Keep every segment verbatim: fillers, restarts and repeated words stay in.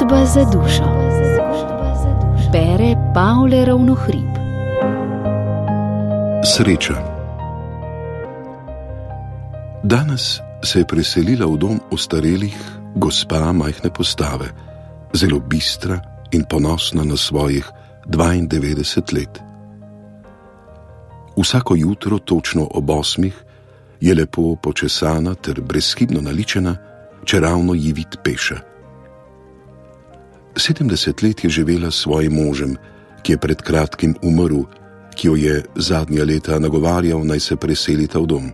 Zgodba za dušo. Bere Pavle Ravnohrib. Sreča. Danes se je preselila v dom ostarelih gospa majhne postave, zelo bistra in ponosna na svojih dvaindevetdeset let. Vsako jutro točno ob osmih je lepo počesana ter brezhibno naličena, čeravno ji vid peša. Sedemdeset let je živela s svojim možem, ki je pred kratkim umrl, ki jo je zadnja leta nagovarjal, naj se preselita v dom.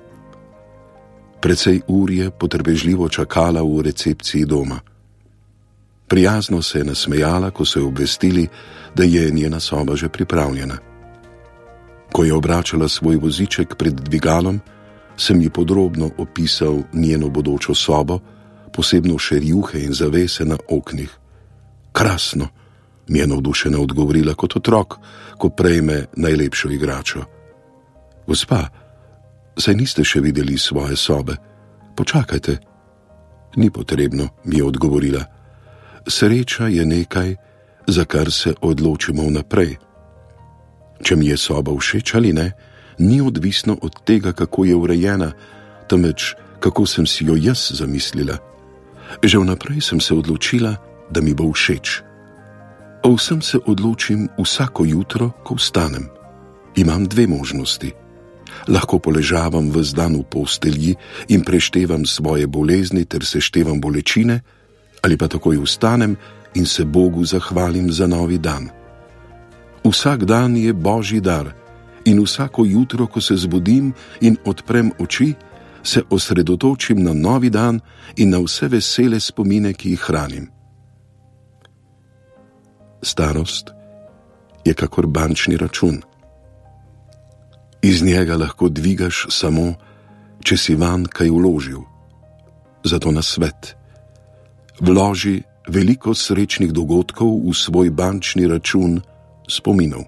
Precej ur je potrpežljivo čakala v recepciji doma. Prijazno se je nasmejala, ko so jo obvestili, da je njena soba že pripravljena. Ko je obračala svoj voziček pred dvigalom, sem ji podrobno opisal njeno bodočo sobo, posebno še rjuhe in zavese na oknih. Krasno, mi je navdušena odgovorila kot otrok, ko prejme najlepšo igračo. Gospa, saj niste še videli svoje sobe? Počakajte. Ni potrebno, mi je odgovorila. Sreča je nekaj, za kar se odločimo vnaprej. Če mi je soba všeč ali ne, ni odvisno od tega, kako je urejena, temveč kako sem si jo jaz zamislila. Že vnaprej sem se odločila, da mi bo všeč. O vsem se odločim vsako jutro, ko vstanem. Imam dve možnosti. Lahko poležavam ves dan v postelji in preštevam svoje bolezni ter seštevam bolečine, ali pa takoj vstanem in se Bogu zahvalim za novi dan. Vsak dan je Božji dar in vsako jutro, ko se zbudim in odprem oči, se osredotočim na novi dan in na vse vesele spomine, ki jih hranim. Starost je kakor bančni račun. Iz njega lahko dvigaš samo, če si vanj kaj vložil. Zato nasvet. Vloži veliko srečnih dogodkov v svoj bančni račun spominov.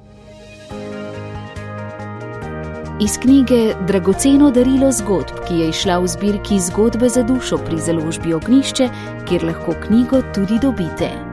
Iz knjige Dragoceno darilo zgodb, ki je izšla v zbirki Zgodbe za dušo pri založbi Ognjišče, kjer lahko knjigo tudi dobite.